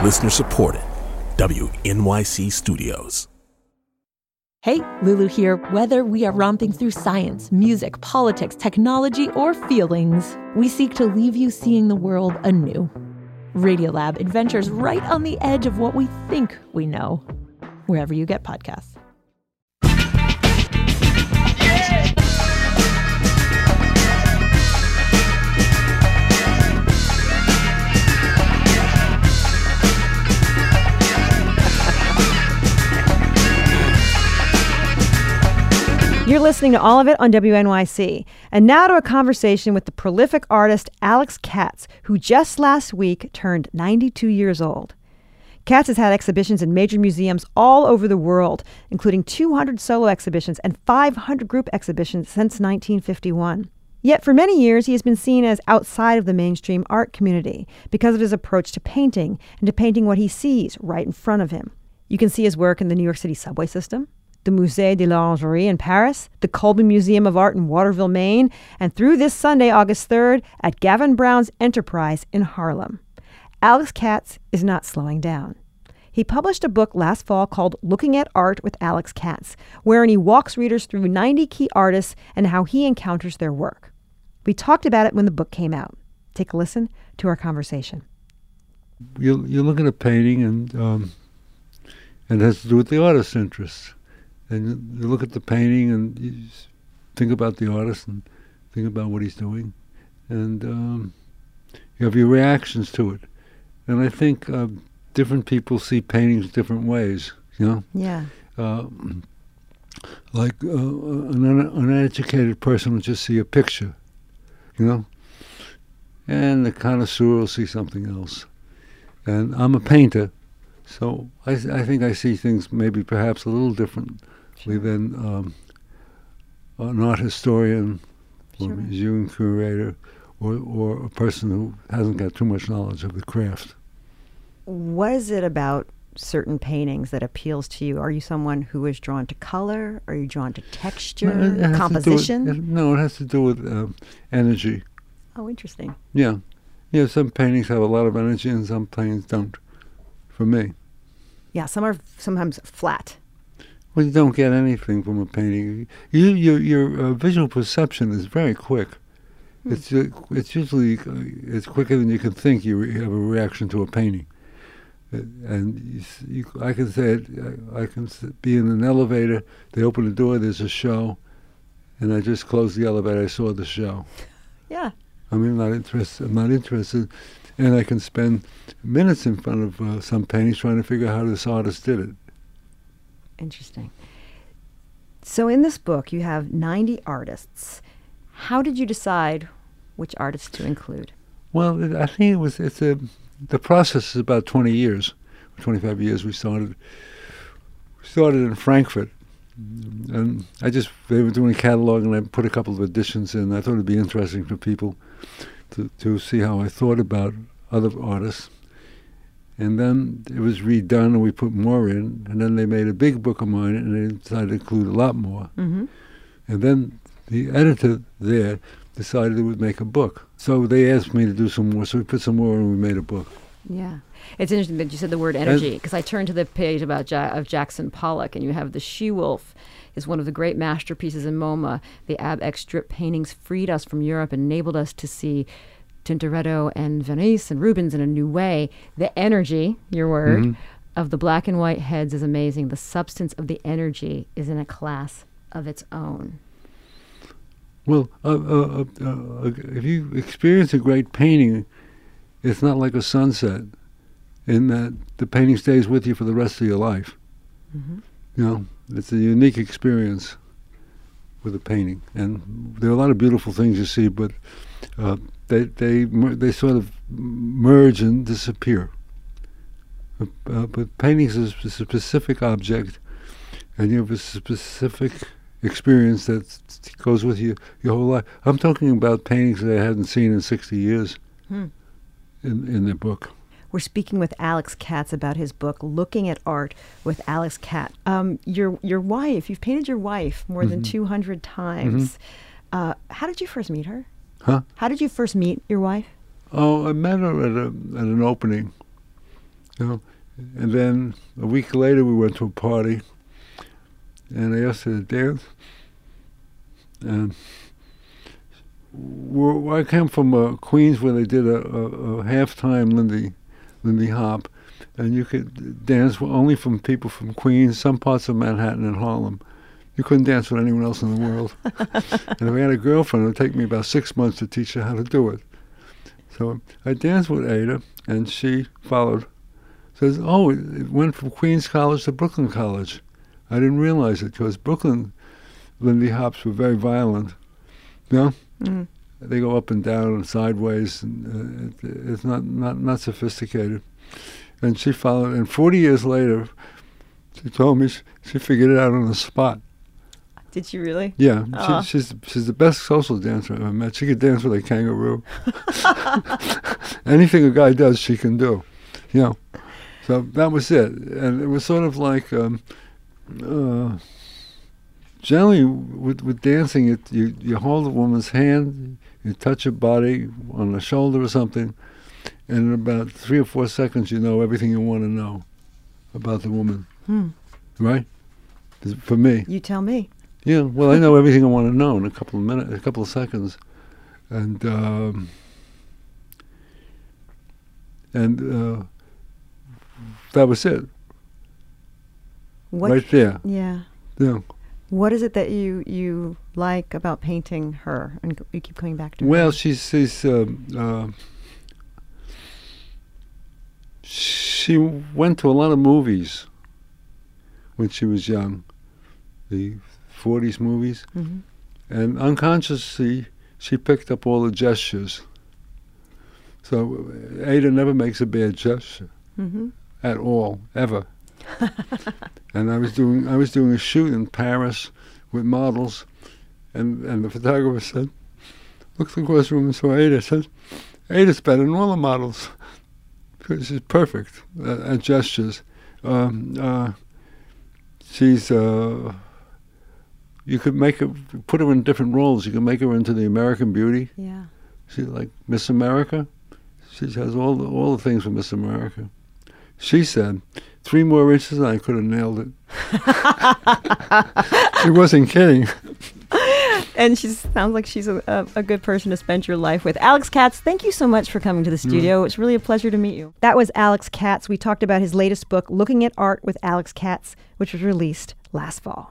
Listener supported. WNYC Studios. Hey, Lulu here. Whether we are romping through science, music, politics, technology, or feelings, we seek to leave you seeing the world anew. Radiolab adventures right on the edge of what we think we know, wherever you get podcasts. You're listening to all of it on WNYC. And now to a conversation with the prolific artist Alex Katz, who just last week turned 92 years old. Katz has had exhibitions in major museums all over the world, including 200 solo exhibitions and 500 group exhibitions since 1951. Yet for many years, he has been seen as outside of the mainstream art community because of his approach to painting and to painting what he sees right in front of him. You can see his work in the New York City subway system, the Musée de l'Orangerie in Paris, the Colby Museum of Art in Waterville, Maine, and through this Sunday, August 3rd, at Gavin Brown's Enterprise in Harlem. Alex Katz is not slowing down. He published a book last fall called Looking at Art with Alex Katz, wherein he walks readers through 90 key artists and how he encounters their work. We talked about it when the book came out. Take a listen to our conversation. You look at a painting and it has to do with the artist's interests. And you look at the painting and you think about the artist and think about what he's doing. And you have your reactions to it. And I think different people see paintings different ways, you know? Yeah. Like an uneducated person will just see a picture, you know? And the connoisseur will see something else. And I'm a painter, so I think I see things maybe perhaps a little differently than an art historian or a museum curator or a person who hasn't got too much knowledge of the craft. What is it about certain paintings that appeals to you? Are you someone who is drawn to color? Are you drawn to texture, composition? It has to do with energy. Oh, interesting. Yeah. Yeah, some paintings have a lot of energy and some paintings don't, for me. Yeah, some are sometimes flat. Well, you don't get anything from a painting. Your visual perception is very quick. It's usually it's quicker than you can think. You have a reaction to a painting, and I can say it. I can be in an elevator. They open the door. There's a show, and I just closed the elevator. I saw the show. Yeah. I mean, I'm not interested, and I can spend minutes in front of some paintings trying to figure out how this artist did it. Interesting. So in this book, you have 90 artists. How did you decide which artists to include? Well, I think the process is about 20 years, 25 years. We started in Frankfurt, and they were doing a catalog, and I put a couple of additions in. I thought it'd be interesting for people to see how I thought about other artists. And then it was redone, and we put more in. And then they made a big book of mine, and they decided to include a lot more. Mm-hmm. And then the editor there decided they would make a book. So they asked me to do some more, so we put some more, and we made a book. Yeah. It's interesting that you said the word energy, because I turned to the page about of Jackson Pollock, and you have the She-Wolf is one of the great masterpieces in MoMA. The Ab-X strip paintings freed us from Europe and enabled us to see Tintoretto and Venice and Rubens in a new way. The energy, your word, of the black and white heads is amazing. The substance of the energy is in a class of its own. Well, if you experience a great painting, it's not like a sunset in that the painting stays with you for the rest of your life. Mm-hmm. You know, it's a unique experience with a painting. And there are a lot of beautiful things you see, but they sort of merge and disappear. But paintings is a specific object, and you have a specific experience that goes with you your whole life. I'm talking about paintings that I hadn't seen in 60 years in the book. We're speaking with Alex Katz about his book, Looking at Art with Alex Katz. Your wife, you've painted your wife more than 200 times. How did you first meet her? Huh? How did you first meet your wife? Oh, I met her at an opening. You know, and then a week later we went to a party, and I asked her to dance. And I came from Queens, where they did a halftime Lindy Hop, and you could dance only from people from Queens, some parts of Manhattan and Harlem. You couldn't dance with anyone else in the world. And if I had a girlfriend, it would take me about 6 months to teach her how to do it. So I danced with Ada, and she followed. Says, oh, it went from Queens College to Brooklyn College. I didn't realize it, because Brooklyn Lindy Hops were very violent. You know? Mm. They go up and down and sideways, and it's not sophisticated. And she followed, and 40 years later, she told me she figured it out on the spot. Did she really? Yeah, she's the best social dancer I've ever met. She could dance with a kangaroo. Anything a guy does, she can do. You know, so that was it. And it was sort of like, generally with dancing, you hold a woman's hand, you touch her body on the shoulder or something, and in about 3 or 4 seconds, you know everything you want to know about the woman. Right? For me. You tell me. Yeah, well, I know everything I want to know in a couple of minutes, a couple of seconds, and that was it. Right there. Yeah. Yeah. What is it that you like about painting her, and you keep coming back to her? Well, she went to a lot of movies when she was young, the 40s movies, and unconsciously she picked up all the gestures. So Ada never makes a bad gesture at all, ever. And I was doing a shoot in Paris with models, and the photographer said, looked across the room and saw Ada, said, Ada's better than all the models. She's perfect at gestures. She's you could make her, put her in different roles. You can make her into the American Beauty. Yeah. She's like Miss America. She has all the things for Miss America. She said, 3 more inches and I could have nailed it. She wasn't kidding. And she sounds like she's a good person to spend your life with. Alex Katz, thank you so much for coming to the studio. It's really a pleasure to meet you. That was Alex Katz. We talked about his latest book, Looking at Art with Alex Katz, which was released last fall.